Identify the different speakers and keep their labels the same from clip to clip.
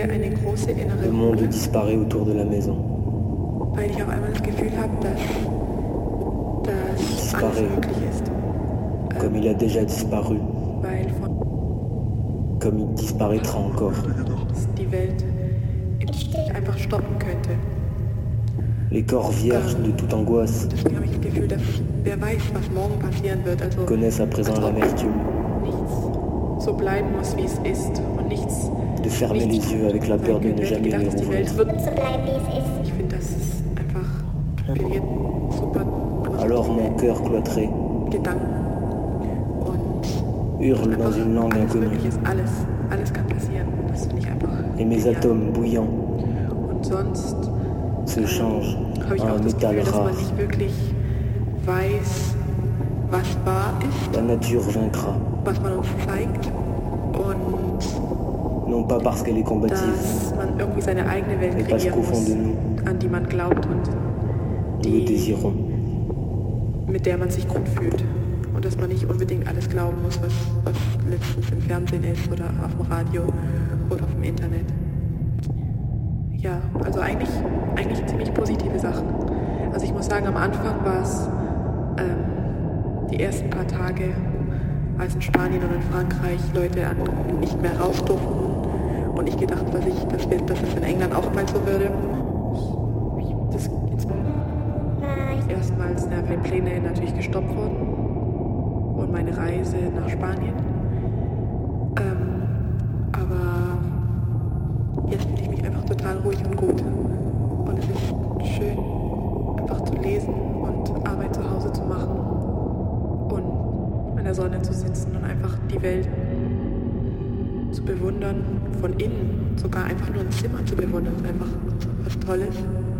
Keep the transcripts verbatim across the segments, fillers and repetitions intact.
Speaker 1: fühle eine große innere
Speaker 2: Le monde
Speaker 1: Ruhe,
Speaker 2: disparaît autour de la maison.
Speaker 1: weil ich auf einmal das Gefühl habe, dass, dass alles
Speaker 2: Disparaît.
Speaker 1: möglich ist.
Speaker 2: Comme il a déjà disparu,
Speaker 1: Weil von
Speaker 2: comme il disparaîtra encore.
Speaker 1: dass die Welt einfach stoppen könnte.
Speaker 2: Les corps vierges de toute angoisse
Speaker 1: Deswegen habe ich das Gefühl, dass wer weiß, was morgen passieren wird. Also
Speaker 2: connaissent à présent
Speaker 1: als ob
Speaker 2: l'amertume
Speaker 1: nichts so bleiben muss, wie es ist und nichts
Speaker 2: de fermer les
Speaker 1: nichts
Speaker 2: yeux avec la peur de ne jamais les
Speaker 1: gedacht, dass die Welt
Speaker 2: rouvrir.
Speaker 1: wird
Speaker 3: so bleiben, wie es ist.
Speaker 1: Ich finde, das ist einfach inspiriert, super
Speaker 2: Alors mon cœur cloîtré
Speaker 1: Gedanken und
Speaker 2: hurle dans une langue
Speaker 1: alles
Speaker 2: inconnue
Speaker 1: möglich ist, alles, alles kann passieren. Das finde ich einfach
Speaker 2: et mes
Speaker 1: genial.
Speaker 2: atomes bouillants
Speaker 1: Und sonst
Speaker 2: se changent
Speaker 1: habe ich
Speaker 2: en
Speaker 1: auch
Speaker 2: un
Speaker 1: das
Speaker 2: métal
Speaker 1: Gefühl, dass
Speaker 2: rare.
Speaker 1: man nicht wirklich weiß, was wahr ist,
Speaker 2: La nature vaincra,
Speaker 1: was man uns zeigt und
Speaker 2: non pas parce qu'elle est combative,
Speaker 1: dass man irgendwie seine eigene Welt
Speaker 2: mais parce
Speaker 1: kreieren
Speaker 2: qu'au fond
Speaker 1: muss,
Speaker 2: de nous,
Speaker 1: an die man glaubt und
Speaker 2: nous le
Speaker 1: die,
Speaker 2: désirons.
Speaker 1: mit der man sich gut fühlt. Und dass man nicht unbedingt alles glauben muss, was, was letztens im Fernsehen ist oder auf dem Radio oder auf dem Internet. Ja, also eigentlich, eigentlich ziemlich positive Sachen. Also ich muss sagen, am Anfang war es ähm, die ersten paar Tage, als in Spanien und in Frankreich Leute an, nicht mehr raus durften und ich gedacht, dass, ich, dass, wir, dass es in England auch mal so würde. Das ist erstmals meine Pläne natürlich gestoppt worden und meine Reise nach Spanien. Ähm, aber jetzt fühle ich mich einfach total ruhig und gut. Und es ist schön, einfach zu lesen und Arbeit zu Hause zu machen und in der Sonne zu sitzen und einfach die Welt zu bewundern, von innen, sogar einfach nur ein Zimmer zu bewundern, ist einfach was Tolles.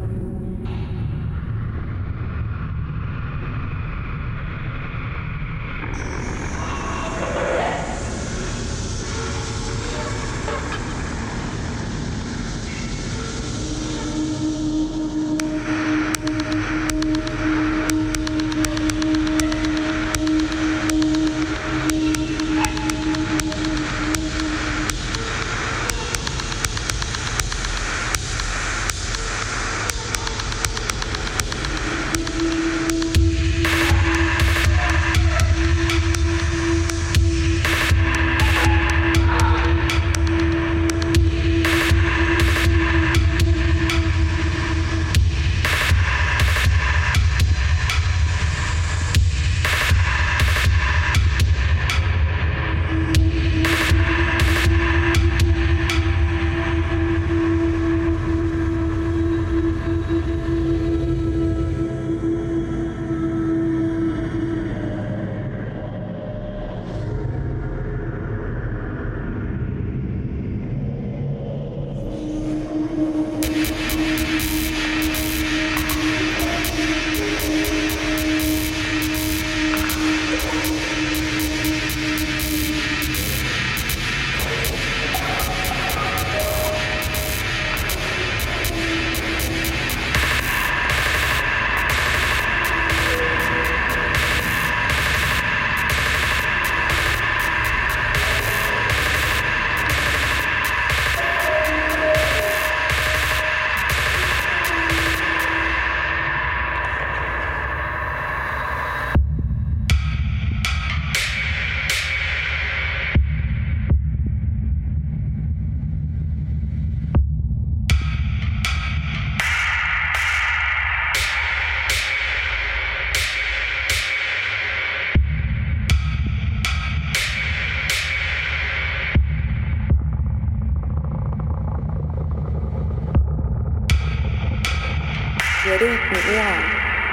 Speaker 4: يا ريتني قاعد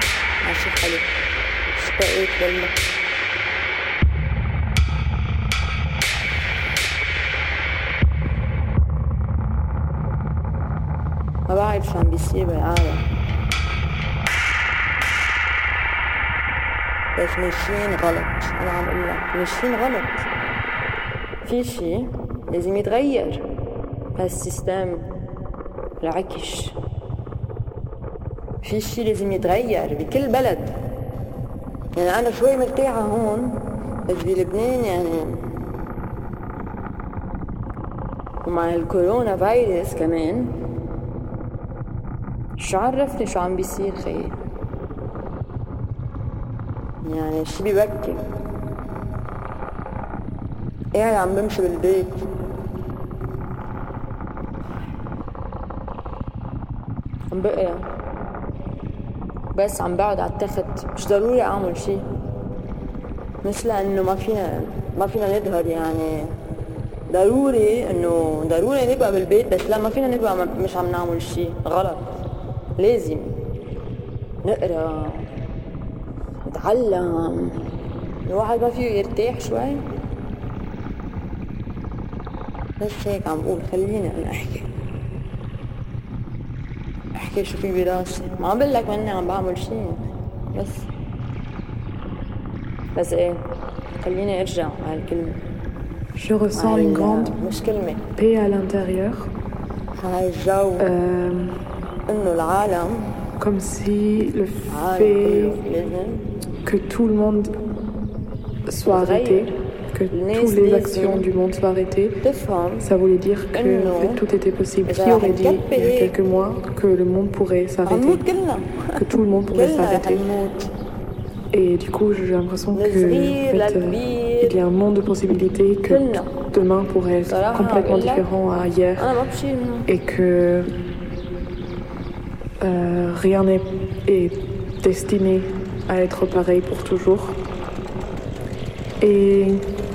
Speaker 4: ماشي حلو اشتقيت والله. ما بعرف شو عم بيصير بالعالم، بس ماشيين غلط. انا عم اقول لك ماشيين غلط. في شي لازم يتغير هالسيستم العكش. في شي لازم يتغير بكل بلد. يعني أنا شوي مرتاحة هون بس بلبنان يعني ومع الكورونا فيروس كمان شو عرفني شو عم بيصير خيي. يعني شي بيبكي قاعد عم بمشي بالبيت عم بقرا بس عم بقعد على التخت، مش ضروري اعمل شي، مش لانه ما فينا ما فينا نظهر، يعني ضروري انه ضروري نبقى بالبيت، بس لا ما فينا نبقى مش عم نعمل شي غلط. لازم نقرا نتعلم، الواحد ما فيه يرتاح شوي. بس هيك عم بقول خليني انا احكي احكي شو في براسي، ما عم بقلك مني عم بعمل شي، بس بس ايه خليني ارجع على الكلمة.
Speaker 1: Je ressens une grande
Speaker 4: مش كلمة
Speaker 1: paix à l'intérieur.
Speaker 4: هاي الجو
Speaker 1: euh,
Speaker 4: انه العالم
Speaker 1: comme si le fait que tout le monde soit arrêté, que toutes les actions du monde soient arrêtées, ça voulait dire que en fait, tout était possible. Qui aurait dit il y a quelques mois que le monde pourrait s'arrêter, que tout le monde pourrait s'arrêter. Et du coup, j'ai l'impression que en fait, euh, il y a un monde de possibilités, que demain pourrait être complètement différent à hier, et que euh, rien n'est est destiné à être pareil pour toujours. Et